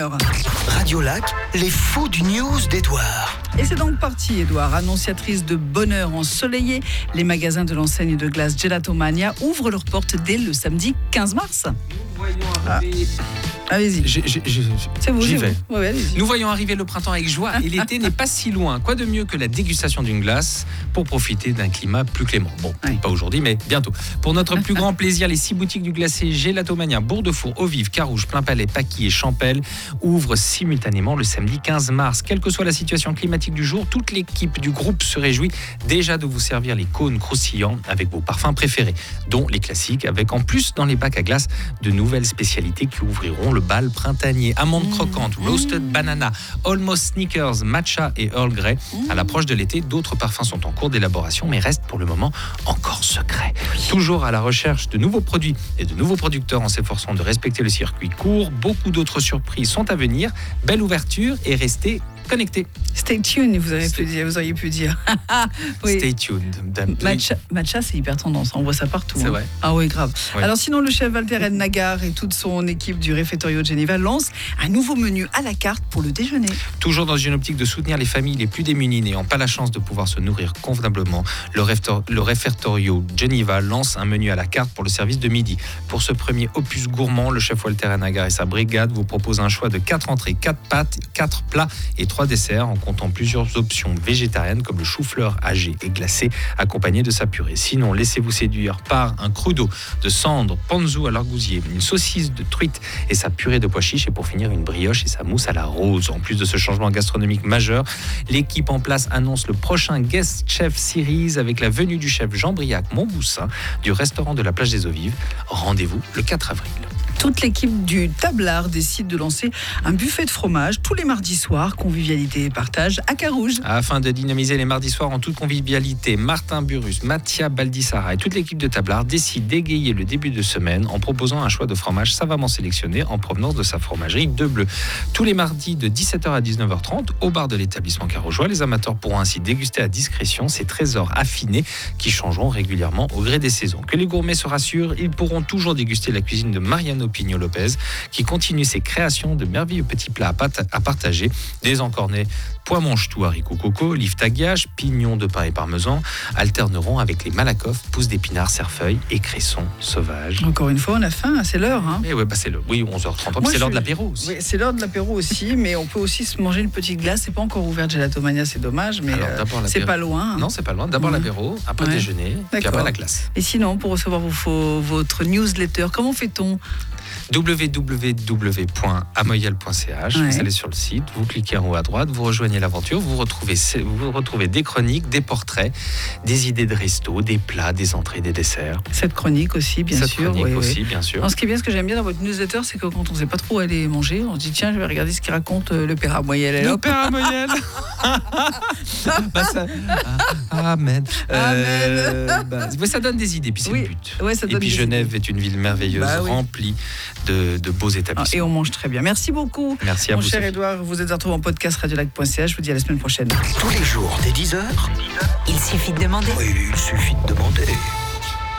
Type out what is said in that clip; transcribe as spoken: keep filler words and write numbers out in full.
Radio Lac, les fous du news d'Edouard. Et c'est donc parti, Edouard. Annonciatrice de bonheur ensoleillé, les magasins de l'enseigne de glace Gelatomania ouvrent leurs portes dès le samedi quinze mars. Nous voyons arriver... Ah. Allez-y. J'ai, j'ai, j'ai, c'est vous, j'y c'est vais. vous. Ouais, allez-y. Nous voyons arriver le printemps avec joie et l'été n'est pas si loin. Quoi de mieux que la dégustation d'une glace pour profiter d'un climat plus clément. Bon, Ouais. pas aujourd'hui, mais bientôt. Pour notre plus grand plaisir, les six boutiques du glacé Gelatomania, Bourg-de-Four, Eaux-Vives, Carouge, Plainpalais, Paquis et Champel ouvrent simultanément le samedi quinze mars. Quelle que soit la situation climatique du jour, toute l'équipe du groupe se réjouit déjà de vous servir les cônes croustillants avec vos parfums préférés, dont les classiques, avec en plus dans les bacs à glace de nouvelles spécialités qui ouvriront le bal printanier. Amandes mmh. croquantes, roasted mmh. banana, almost sneakers, matcha et Earl Grey. Mmh. À l'approche de l'été, d'autres parfums sont en cours d'élaboration, mais restent pour le moment encore secrets. Oui. Toujours à la recherche de nouveaux produits et de nouveaux producteurs en s'efforçant de respecter le circuit court, beaucoup d'autres surprises sont à venir. Belle ouverture et restez connectés. Stay tuned, vous, avez pu dire, vous auriez pu dire. Oui. Stay tuned. Matcha, matcha, c'est hyper tendance, on voit ça partout. C'est hein. vrai. Ah oui, grave. Oui. Alors sinon, le chef Walter Nagar et toute son équipe du réfectorio de Geneva lancent un nouveau menu à la carte pour le déjeuner. Toujours dans une optique de soutenir les familles les plus démunies n'ayant pas la chance de pouvoir se nourrir convenablement, le, réfector- le réfectorio Geneva lance un menu à la carte pour le service de midi. Pour ce premier opus gourmand, le chef Walter Nagar et sa brigade vous proposent un choix de quatre entrées, quatre pâtes, quatre plats et trois desserts en comptant plusieurs options végétariennes comme le chou-fleur âgé et glacé accompagné de sa purée. Sinon, laissez-vous séduire par un crudo de cendre, panzou à l'argousier, une saucisse de truite et sa purée de pois chiches et pour finir une brioche et sa mousse à la rose. En plus de ce changement gastronomique majeur, l'équipe en place annonce le prochain Guest Chef Series avec la venue du chef Jean-Briac Montboussin du restaurant de la plage des Eaux-Vives. Rendez-vous le quatre avril. Toute l'équipe du Tablard décide de lancer un buffet de fromage tous les mardis soirs, convivialité et partage à Carouge. Afin de dynamiser les mardis soirs en toute convivialité, Martin Burus, Mathia Baldissara et toute l'équipe de Tablard décident d'égayer le début de semaine en proposant un choix de fromage savamment sélectionné en provenance de sa fromagerie de Bleu. Tous les mardis de dix-sept heures à dix-neuf heures trente au bar de l'établissement carougeois, les amateurs pourront ainsi déguster à discrétion ces trésors affinés qui changeront régulièrement au gré des saisons. Que les gourmets se rassurent, ils pourront toujours déguster la cuisine de Mariano Pigno Lopez qui continue ses créations de merveilleux petits plats à, pat- à partager, des encornets, pois mange-tout, haricots coco, olives tagliage, pignons de pain et parmesan alterneront avec les malakoff, pousses d'épinards, cerfeuil et cressons sauvages. Encore une fois, on a faim, c'est l'heure. Hein. Et ouais, bah c'est le, oui, onze heures trente, Moi, c'est l'heure je... de l'apéro aussi. Oui, c'est l'heure de l'apéro aussi, mais on peut aussi se manger une petite glace. C'est pas encore ouvert Gelatomania, c'est dommage, mais Alors, euh, c'est pas loin. Hein. Non, c'est pas loin. D'abord ouais. l'apéro, après ouais. le déjeuner, D'accord. puis après la glace. Et sinon, pour recevoir vos, votre newsletter, comment fait-on ? w w w point amoyel point c h. Ouais. Vous allez sur le site, vous cliquez en haut à droite, vous rejoignez l'aventure, vous retrouvez, vous retrouvez des chroniques, des portraits, des idées de resto, des plats, des entrées, des desserts. Cette chronique aussi, bien Cette sûr. chronique oui, aussi, oui. bien sûr. Alors, ce qui est bien, ce que j'aime bien dans votre newsletter, c'est que quand on ne sait pas trop où aller manger, on se dit tiens, je vais regarder ce qu'il raconte euh, le père Amoyel. Le père Amoyel. bah, ça... ah, amen. Euh, Amen. bah, ça donne des idées, puis c'est oui. le but. Ouais, ça Et donne puis des Genève idées. est une ville merveilleuse, bah, oui. remplie de, de beaux établissements. Ah, et on mange très bien. Merci beaucoup. Merci à Mon vous, cher Sophie. Edouard, vous êtes retrouvé en podcast radiolac point c h. Je vous dis à la semaine prochaine. Tous les jours dès dix heures. Il suffit de demander. Oui, il suffit de demander.